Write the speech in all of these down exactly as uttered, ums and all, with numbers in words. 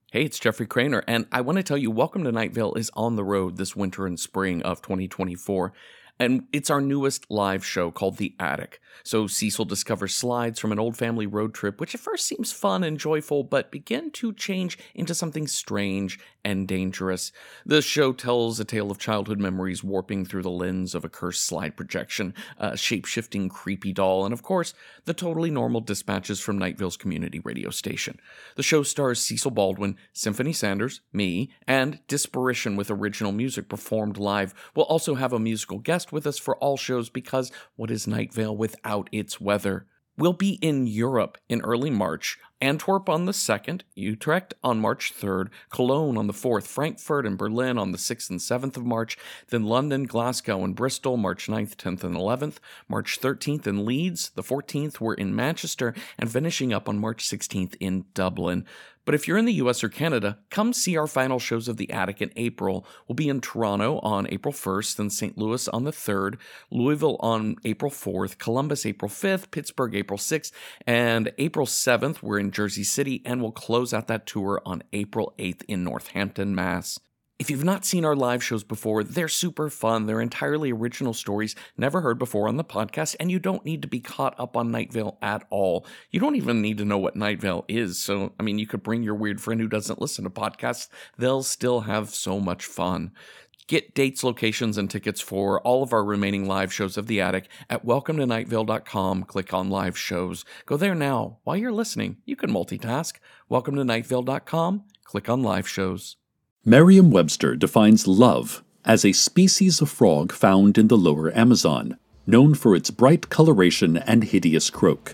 Hey, it's Jeffrey Craner, and I want to tell you, Welcome to Night Vale is on the road this winter and spring of twenty twenty-four, and it's our newest live show called The Attic. So Cecil discovers slides from an old family road trip, which at first seems fun and joyful, but begin to change into something strange and dangerous. The show tells a tale of childhood memories warping through the lens of a cursed slide projection, a shape-shifting creepy doll, and of course, the totally normal dispatches from Night Vale's community radio station. The show stars Cecil Baldwin, Symphony Sanders, me, and Disparition with original music performed live. We'll also have a musical guest with us for all shows because what is Night Vale without its weather? We'll be in Europe in early March, Antwerp on the second, Utrecht on March third, Cologne on the fourth, Frankfurt and Berlin on the sixth and seventh of March, then London, Glasgow, and Bristol March ninth, tenth, and eleventh, March thirteenth in Leeds, the fourteenth we're in Manchester, and finishing up on March sixteenth in Dublin. But if you're in the U S or Canada, come see our final shows of The Attic in April. We'll be in Toronto on April first, then Saint Louis on the third, Louisville on April fourth, Columbus April fifth, Pittsburgh April sixth, and April seventh we're in Jersey City, and we'll close out that tour on April eighth in Northampton, Mass. If you've not seen our live shows before, they're super fun. They're entirely original stories never heard before on the podcast, and you don't need to be caught up on Night Vale at all. You don't even need to know what Night Vale is. So, I mean, you could bring your weird friend who doesn't listen to podcasts. They'll still have so much fun. Get dates, locations, and tickets for all of our remaining live shows of The Attic at welcome to night vale dot com. Click on live shows. Go there now. While you're listening, you can multitask. welcome to night vale dot com. Click on live shows. Merriam-Webster defines love as a species of frog found in the lower Amazon, known for its bright coloration and hideous croak.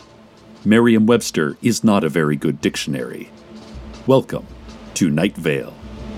Merriam-Webster is not a very good dictionary. Welcome to Night Vale.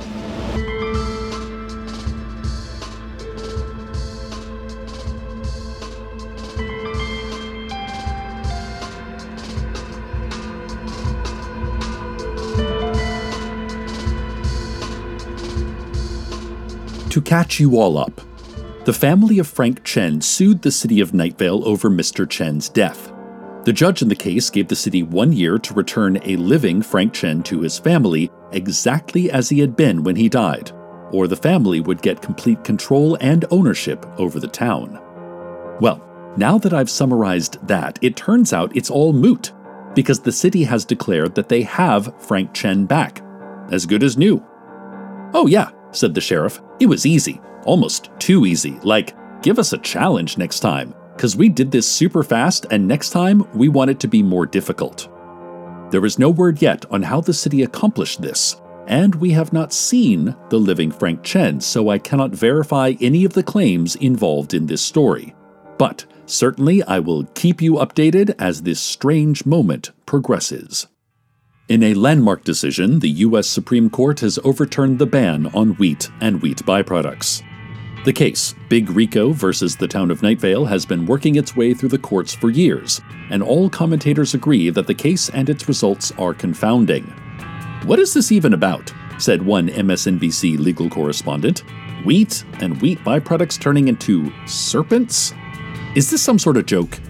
To catch you all up, the family of Frank Chen sued the city of Night Vale over Mister Chen's death. The judge in the case gave the city one year to return a living Frank Chen to his family exactly as he had been when he died, or the family would get complete control and ownership over the town. Well, now that I've summarized that, it turns out it's all moot, because the city has declared that they have Frank Chen back, as good as new. Oh yeah, said the sheriff. It was easy. Almost too easy. Like, give us a challenge next time, because we did this super fast and next time we want it to be more difficult. There is no word yet on how the city accomplished this, and we have not seen the living Frank Chen, so I cannot verify any of the claims involved in this story. But certainly I will keep you updated as this strange moment progresses. In a landmark decision, the U S Supreme Court has overturned the ban on wheat and wheat byproducts. The case, Big Rico versus the town of Night Vale, has been working its way through the courts for years, and all commentators agree that the case and its results are confounding. What is this even about? Said one M S N B C legal correspondent. Wheat and wheat byproducts turning into serpents? Is this some sort of joke?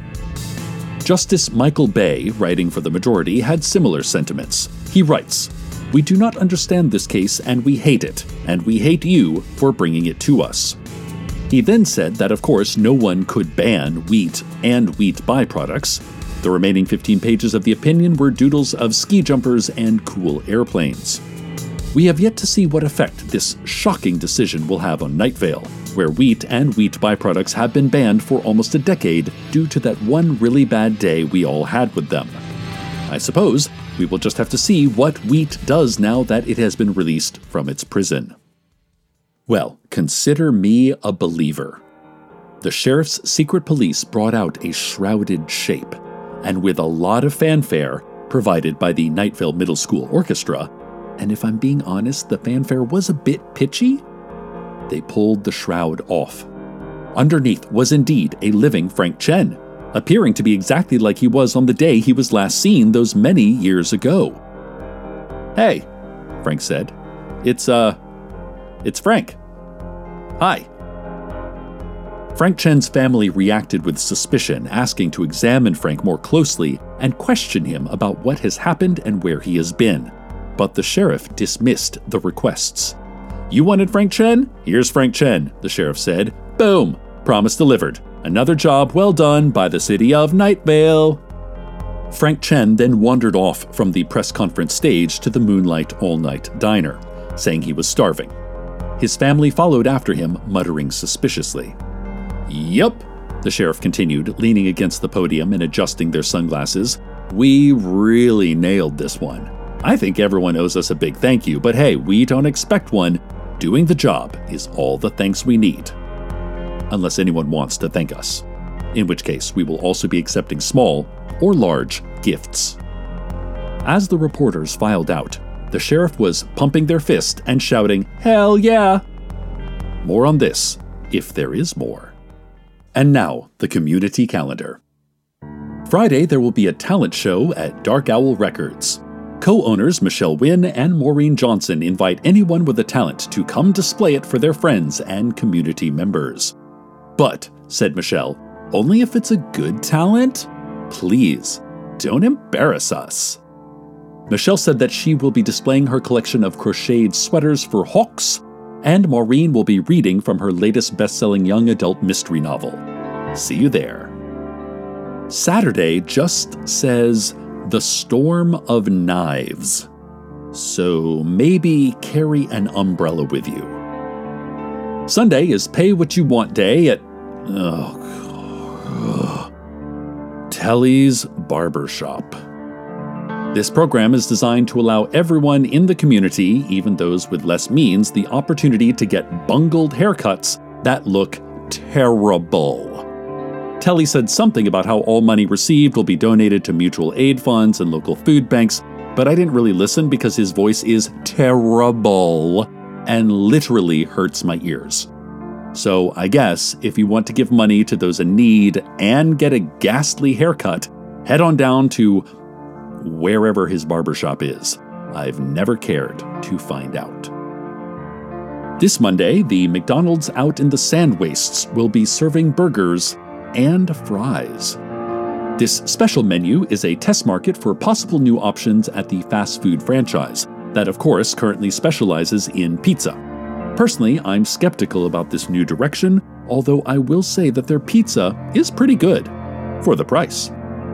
Justice Michael Bay, writing for the majority, had similar sentiments. He writes, "We do not understand this case and we hate it, and we hate you for bringing it to us." He then said that of course no one could ban wheat and wheat byproducts. The remaining fifteen pages of the opinion were doodles of ski jumpers and cool airplanes. We have yet to see what effect this shocking decision will have on Night Vale, where wheat and wheat byproducts have been banned for almost a decade due to that one really bad day we all had with them. I suppose we will just have to see what wheat does now that it has been released from its prison. Well, consider me a believer. The sheriff's secret police brought out a shrouded shape, and with a lot of fanfare, provided by the Night Vale Middle School Orchestra, and if I'm being honest, the fanfare was a bit pitchy, they pulled the shroud off. Underneath was indeed a living Frank Chen, appearing to be exactly like he was on the day he was last seen those many years ago. "Hey," Frank said. It's, uh, it's Frank. Hi." Frank Chen's family reacted with suspicion, asking to examine Frank more closely and question him about what has happened and where he has been. but the sheriff dismissed the requests. "You wanted Frank Chen? Here's Frank Chen," the sheriff said. "Boom! Promise delivered. Another job well done by the city of Night Vale." Frank Chen then wandered off from the press conference stage to the Moonlight All-Night Diner, saying he was starving. His family followed after him, muttering suspiciously. "Yup," the sheriff continued, leaning against the podium and adjusting their sunglasses. "We really nailed this one. I think everyone owes us a big thank you, but hey, we don't expect one. Doing the job is all the thanks we need. Unless anyone wants to thank us. In which case, we will also be accepting small or large gifts." As the reporters filed out, the sheriff was pumping their fist and shouting, "Hell yeah!" More on this, if there is more. And now, the community calendar. Friday, there will be a talent show at Dark Owl Records. Co-owners Michelle Wynn and Maureen Johnson invite anyone with a talent to come display it for their friends and community members. "But," said Michelle, "only if it's a good talent? Please, don't embarrass us." Michelle said that she will be displaying her collection of crocheted sweaters for Hawks, and Maureen will be reading from her latest best-selling young adult mystery novel. See you there. Saturday just says The Storm of Knives, so maybe carry an umbrella with you. Sunday is Pay What You Want Day at oh, Telly's Barbershop. This program is designed to allow everyone in the community, even those with less means, the opportunity to get bungled haircuts that look terrible. Telly said something about how all money received will be donated to mutual aid funds and local food banks, but I didn't really listen because his voice is terrible and literally hurts my ears. So I guess if you want to give money to those in need and get a ghastly haircut, head on down to wherever his barbershop is. I've never cared to find out. This Monday, the McDonald's out in the sand wastes will be serving burgers and fries. This special menu is a test market for possible new options at the fast food franchise that, of course, currently specializes in pizza. Personally, I'm skeptical about this new direction, although I will say that their pizza is pretty good for the price.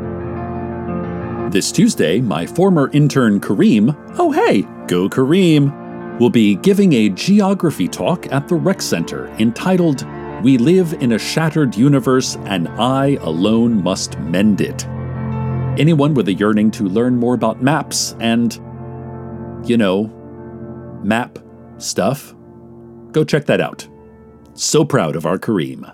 This Tuesday, my former intern Kareem, oh hey, go Kareem, will be giving a geography talk at the Rec Center entitled "We Live in a Shattered Universe and I Alone Must Mend It." Anyone with a yearning to learn more about maps and, you know, map stuff, go check that out. So proud of our Kareem.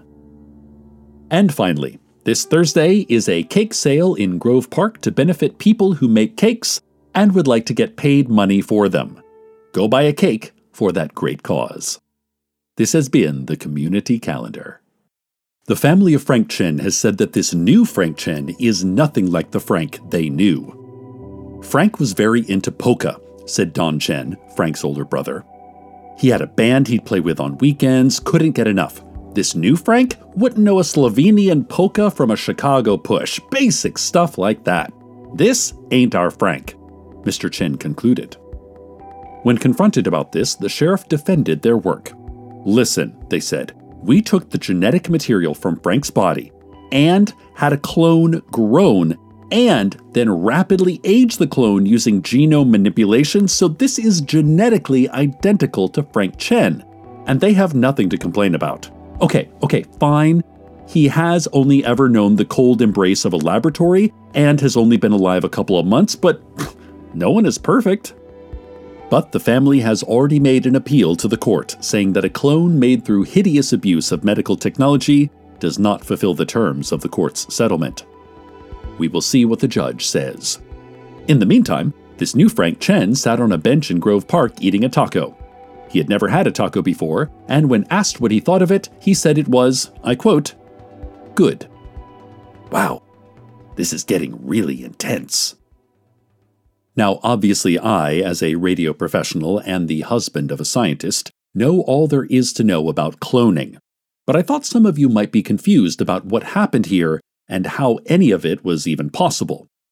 And finally, this Thursday is a cake sale in Grove Park to benefit people who make cakes and would like to get paid money for them. Go buy a cake for that great cause. This has been the Community Calendar. The family of Frank Chen has said that this new Frank Chen is nothing like the Frank they knew. "Frank was very into polka," said Don Chen, Frank's older brother. "He had a band he'd play with on weekends, couldn't get enough. This new Frank wouldn't know a Slovenian polka from a Chicago push, basic stuff like that. This ain't our Frank," Mister Chen concluded. When confronted about this, the sheriff defended their work. "Listen," they said, "we took the genetic material from Frank's body and had a clone grown and then rapidly aged the clone using genome manipulation, so this is genetically identical to Frank Chen, and they have nothing to complain about. Okay, okay, fine. He has only ever known the cold embrace of a laboratory and has only been alive a couple of months, but no one is perfect." But the family has already made an appeal to the court, saying that a clone made through hideous abuse of medical technology does not fulfill the terms of the court's settlement. We will see what the judge says. In the meantime, this new Frank Chen sat on a bench in Grove Park eating a taco. He had never had a taco before, and when asked what he thought of it, he said it was, I quote, "good." Wow, this is getting really intense. Now, obviously I, as a radio professional and the husband of a scientist, know all there is to know about cloning. But I thought some of you might be confused about what happened here and how any of it was even possible.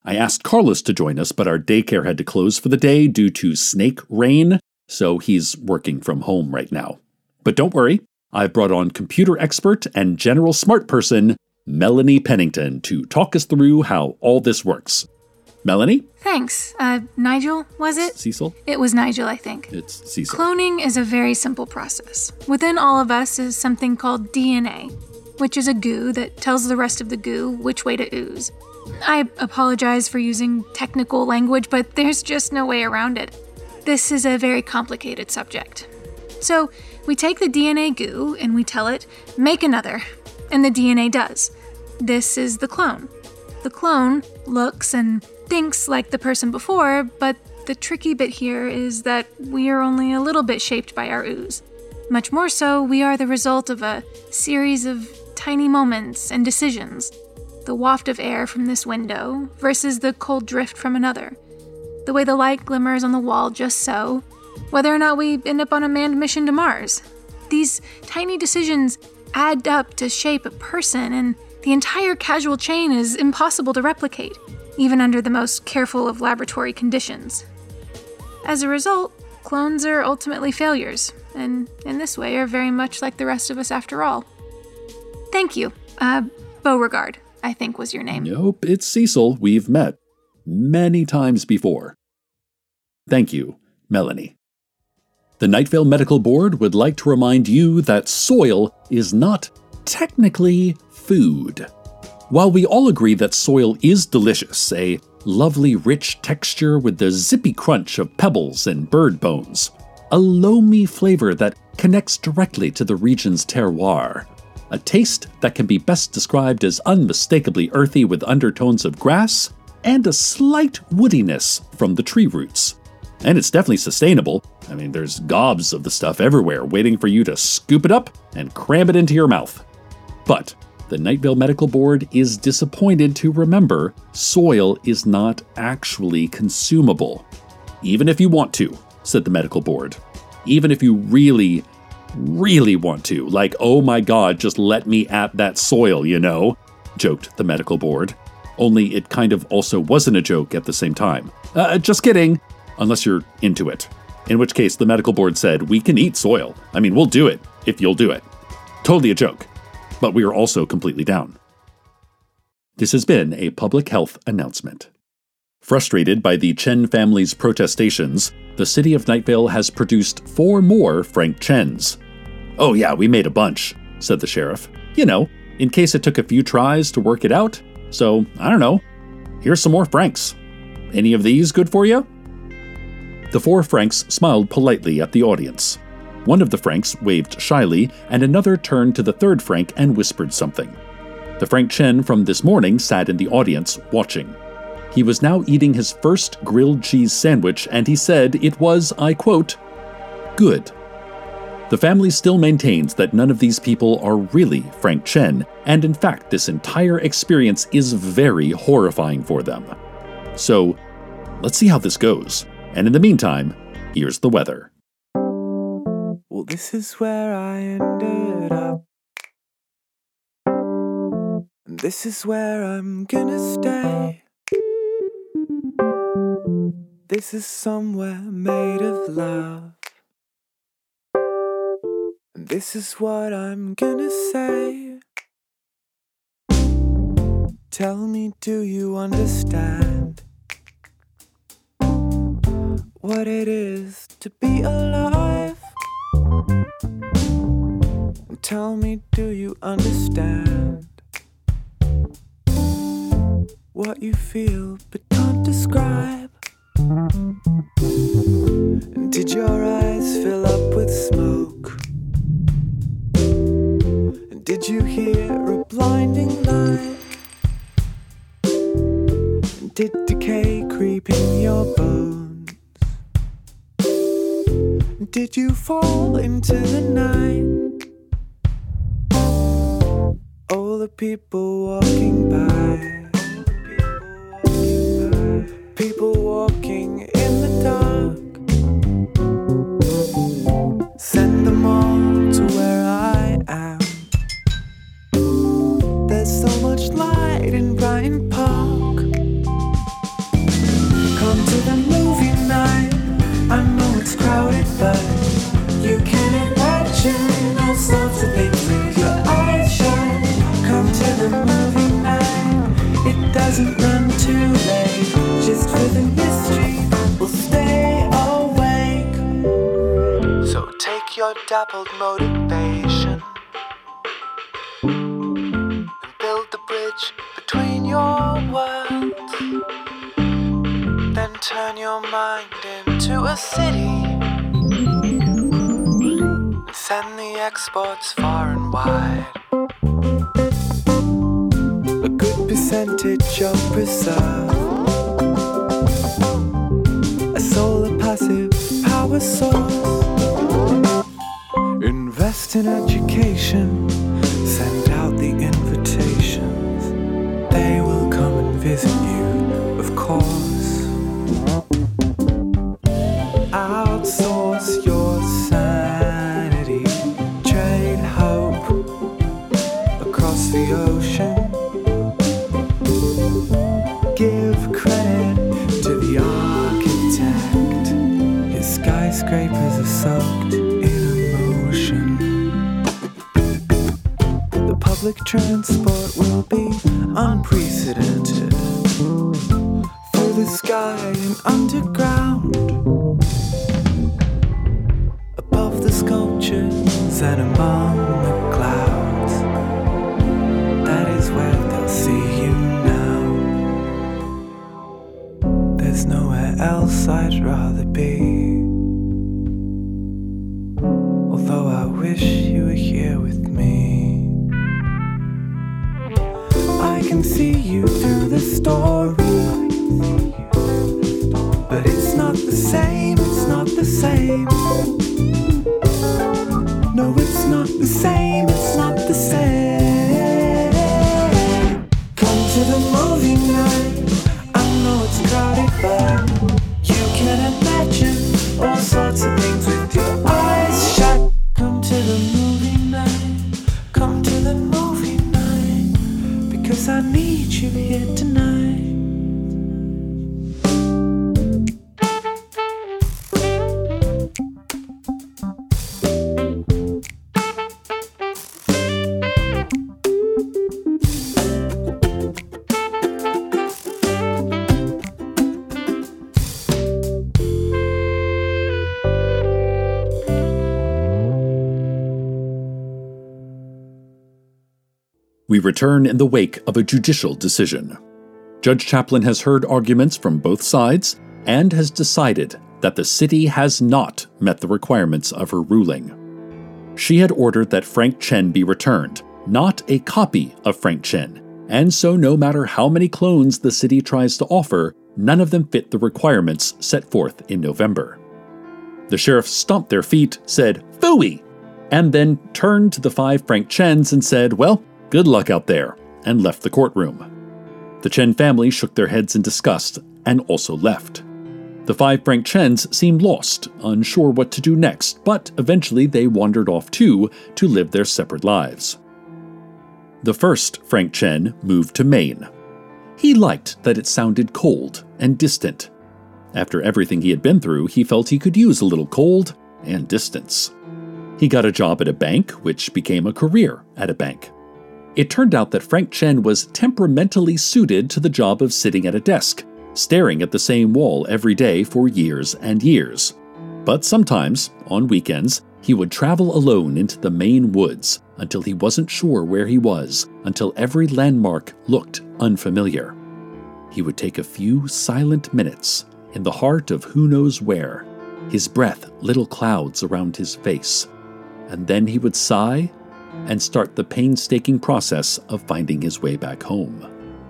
I asked Carlos to join us, but our daycare had to close for the day due to snake rain, so he's working from home right now. But don't worry, I've brought on computer expert and general smart person, Melanie Pennington, to talk us through how all this works. Melanie? Thanks. Uh, Nigel, was it? Cecil? It was Nigel, I think. It's Cecil. Cloning is a very simple process. Within all of us is something called D N A, which is a goo that tells the rest of the goo which way to ooze. I apologize for using technical language, but there's just no way around it. This is a very complicated subject. So, we take the D N A goo and we tell it, make another, and the D N A does. This is the clone. The clone looks and thinks like the person before, but the tricky bit here is that we are only a little bit shaped by our ooze. Much more so, we are the result of a series of tiny moments and decisions. The waft of air from this window versus the cold drift from another. The way the light glimmers on the wall just so, whether or not we end up on a manned mission to Mars. These tiny decisions add up to shape a person, and the entire causal chain is impossible to replicate, even under the most careful of laboratory conditions. As a result, clones are ultimately failures, and in this way are very much like the rest of us after all. Thank you. Uh, Beauregard, I think was your name. Nope, it's Cecil. We've met many times before. Thank you, Melanie. The Night Vale Medical Board would like to remind you that soil is not technically food. While we all agree that soil is delicious, a lovely rich texture with the zippy crunch of pebbles and bird bones, a loamy flavor that connects directly to the region's terroir, a taste that can be best described as unmistakably earthy with undertones of grass, and a slight woodiness from the tree roots. And it's definitely sustainable. I mean, there's gobs of the stuff everywhere waiting for you to scoop it up and cram it into your mouth. But the Night Vale Medical Board is disappointed to remember soil is not actually consumable. Even if you want to, said the medical board. Even if you really, really want to. Like, oh my god, just let me at that soil, you know, joked the medical board. Only it kind of also wasn't a joke at the same time. Uh, just kidding. Unless you're into it. In which case, the medical board said, we can eat soil. I mean, we'll do it, if you'll do it. Totally a joke. But we are also completely down. This has been a public health announcement. Frustrated by the Chen family's protestations, the city of Night Vale has produced four more Frank Chens. Oh yeah, we made a bunch, said the sheriff. You know, in case it took a few tries to work it out. So, I don't know. Here's some more Franks. Any of these good for you? The four Franks smiled politely at the audience. One of the Franks waved shyly, and another turned to the third Frank and whispered something. The Frank Chen from this morning sat in the audience, watching. He was now eating his first grilled cheese sandwich, and he said it was, I quote, good. The family still maintains that none of these people are really Frank Chen, and in fact, this entire experience is very horrifying for them. So, let's see how this goes. And in the meantime, here's the weather. Well, this is where I ended up. And this is where I'm gonna stay. This is somewhere made of love. And this is what I'm gonna say. Tell me, do you understand what it is to be alive? Tell me, do you understand what you feel but can't describe? And did your eyes fill up with smoke? And did you hear a blinding light? And did decay creep in your bones? Did you fall into the night? All the people walking by, people walking in the dark. Send them all to where I am. There's so much light in Bryant Park. I know it's crowded, but you can imagine all sorts of things with your eyes shut. Come to the movie night. It doesn't run too late. Just for the mystery, we'll stay awake. So take your dappled motivation and build the bridge between your worlds. Then turn your mind into a city and send the exports far and wide. A good percentage of reserve, a solar passive power source. Invest in education, send out the invitations. They will come and visit you, of course. Outsource your sanity, trade hope across the ocean. Give credit to the architect. His skyscrapers are soaked in emotion. The public transport will be unprecedented. Through the sky and underground, above the sculptures and among the clouds. That is where they'll see you now. There's nowhere else I'd rather be. Although I wish you were here with me. I can see you through the story, but it's not the same, it's not the same. No, it's not the same, it's not the same. Come to the movie night. I know it's crowded, but you can imagine all sorts of things with your eyes shut. Come to the movie night. Come to the movie night. Because I need you here tonight. We return in the wake of a judicial decision. Judge Chaplin has heard arguments from both sides and has decided that the city has not met the requirements of her ruling. She had ordered that Frank Chen be returned, not a copy of Frank Chen, and so no matter how many clones the city tries to offer, none of them fit the requirements set forth in November. The sheriff stomped their feet, said, "Phooey!" and then turned to the five Frank Chens and said, "Well, good luck out there," and left the courtroom. The Chen family shook their heads in disgust and also left. The five Frank Chens seemed lost, unsure what to do next, but eventually they wandered off too to live their separate lives. The first Frank Chen moved to Maine. He liked that it sounded cold and distant. After everything he had been through, he felt he could use a little cold and distance. He got a job at a bank, which became a career at a bank. It turned out that Frank Chen was temperamentally suited to the job of sitting at a desk, staring at the same wall every day for years and years. But sometimes, on weekends, he would travel alone into the Maine woods until he wasn't sure where he was, until every landmark looked unfamiliar. He would take a few silent minutes in the heart of who knows where, his breath little clouds around his face, and then he would sigh and start the painstaking process of finding his way back home.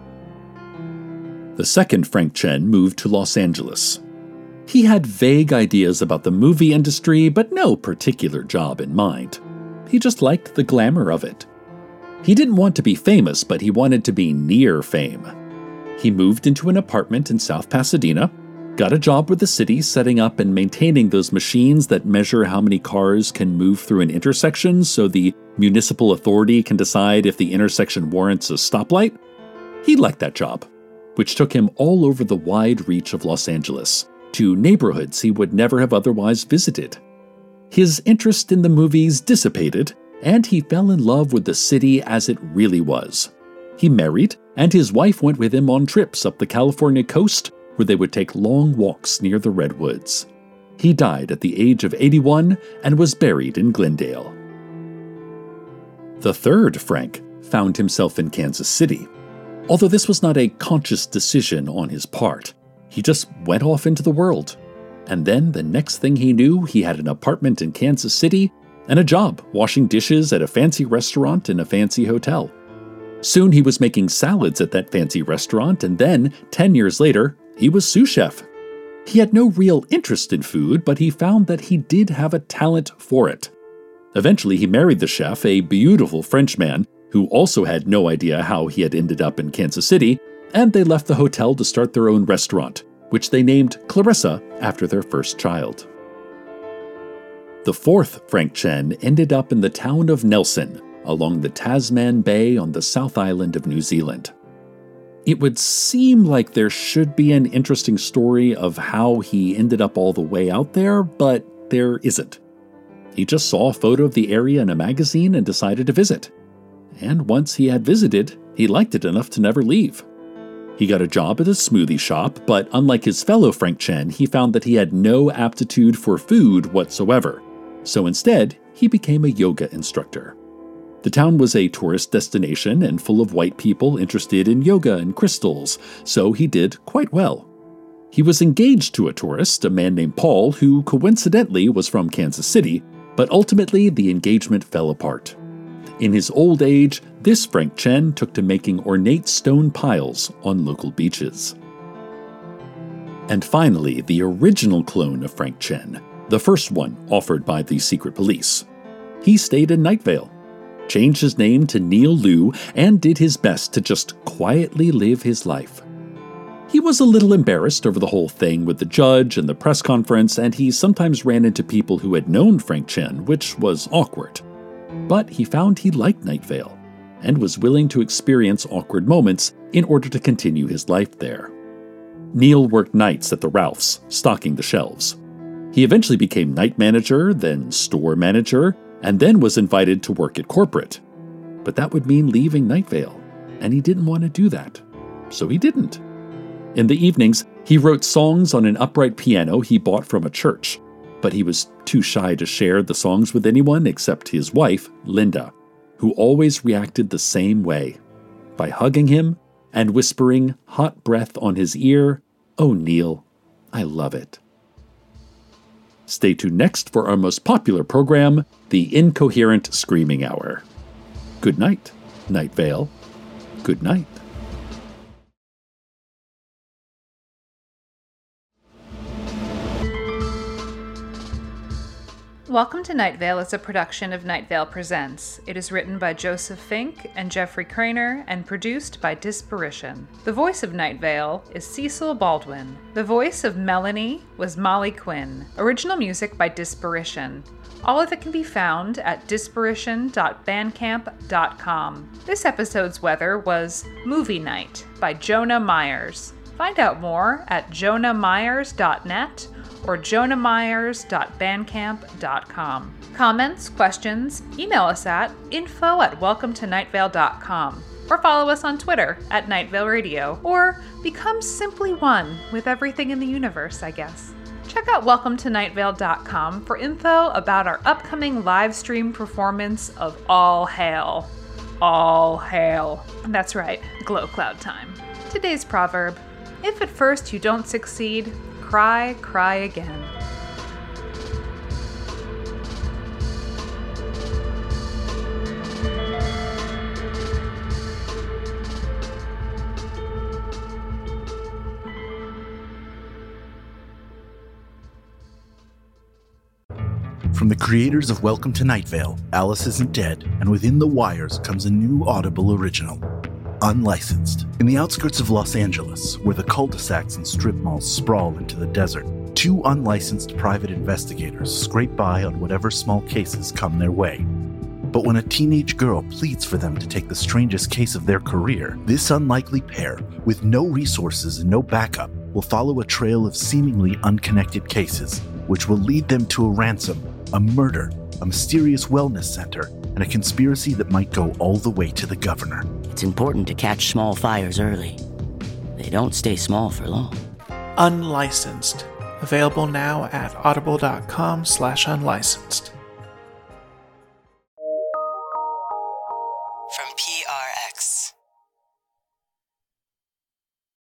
The second Frank Chen moved to Los Angeles. He had vague ideas about the movie industry, but no particular job in mind. He just liked the glamour of it. He didn't want to be famous, but he wanted to be near fame. He moved into an apartment in South Pasadena, got a job with the city setting up and maintaining those machines that measure how many cars can move through an intersection so the municipal authority can decide if the intersection warrants a stoplight. He liked that job, which took him all over the wide reach of Los Angeles, to neighborhoods he would never have otherwise visited. His interest in the movies dissipated, and he fell in love with the city as it really was. He married, and his wife went with him on trips up the California coast, where they would take long walks near the redwoods. He died at the age of eighty-one and was buried in Glendale. The third Frank found himself in Kansas City. Although this was not a conscious decision on his part, he just went off into the world. And then the next thing he knew, he had an apartment in Kansas City and a job washing dishes at a fancy restaurant in a fancy hotel. Soon he was making salads at that fancy restaurant, and then, ten years later, he was sous chef. He had no real interest in food, but he found that he did have a talent for it. Eventually, he married the chef, a beautiful Frenchman, who also had no idea how he had ended up in Kansas City, and they left the hotel to start their own restaurant, which they named Clarissa after their first child. The fourth Frank Chen ended up in the town of Nelson, along the Tasman Bay on the South Island of New Zealand. It would seem like there should be an interesting story of how he ended up all the way out there, but there isn't. He just saw a photo of the area in a magazine and decided to visit. And once he had visited, he liked it enough to never leave. He got a job at a smoothie shop, but unlike his fellow Frank Chen, he found that he had no aptitude for food whatsoever. So instead, he became a yoga instructor. The town was a tourist destination and full of white people interested in yoga and crystals, so he did quite well. He was engaged to a tourist, a man named Paul, who coincidentally was from Kansas City, but ultimately the engagement fell apart. In his old age, this Frank Chen took to making ornate stone piles on local beaches. And finally, the original clone of Frank Chen, the first one offered by the secret police. He stayed in Night Vale, changed his name to Neil Liu, and did his best to just quietly live his life. He was a little embarrassed over the whole thing with the judge and the press conference, and he sometimes ran into people who had known Frank Chen, which was awkward. But he found he liked Night Vale, and was willing to experience awkward moments in order to continue his life there. Neil worked nights at the Ralphs, stocking the shelves. He eventually became night manager, then store manager, and then was invited to work at corporate. But that would mean leaving Night Vale, and he didn't want to do that. So he didn't. In the evenings, he wrote songs on an upright piano he bought from a church, but he was too shy to share the songs with anyone except his wife, Linda, who always reacted the same way, by hugging him and whispering hot breath on his ear, "Oh, Neil, I love it." Stay tuned next for our most popular program, The Incoherent Screaming Hour. Good night, Night Vale. Good night. Welcome to Night Vale is a production of Night Vale Presents. It is written by Joseph Fink and Jeffrey Craner and produced by Disparition. The voice of Night Vale is Cecil Baldwin. The voice of Melanie was Molly Quinn. Original music by Disparition. All of it can be found at disparition dot bandcamp dot com. This episode's weather was Movie Night by Jonah Myers. Find out more at jonah myers dot net or jonah myers dot bandcamp dot com. Comments, questions, email us at info at welcome to night vale dot com or follow us on Twitter at Night Vale Radio, or become simply one with everything in the universe, I guess. Check out welcome to night vale dot com for info about our upcoming live stream performance of All Hail. All Hail. That's right, Glow Cloud time. Today's proverb: if at first you don't succeed, cry, cry again. From the creators of Welcome to Night Vale, Alice Isn't Dead, and Within the Wires comes a new Audible original, Unlicensed. In the outskirts of Los Angeles, where the cul-de-sacs and strip malls sprawl into the desert, two unlicensed private investigators scrape by on whatever small cases come their way. But when a teenage girl pleads for them to take the strangest case of their career, this unlikely pair, with no resources and no backup, will follow a trail of seemingly unconnected cases, which will lead them to a ransom, a murder, a mysterious wellness center, and a conspiracy that might go all the way to the governor. It's important to catch small fires early. They don't stay small for long. Unlicensed. Available now at audible.com slash unlicensed.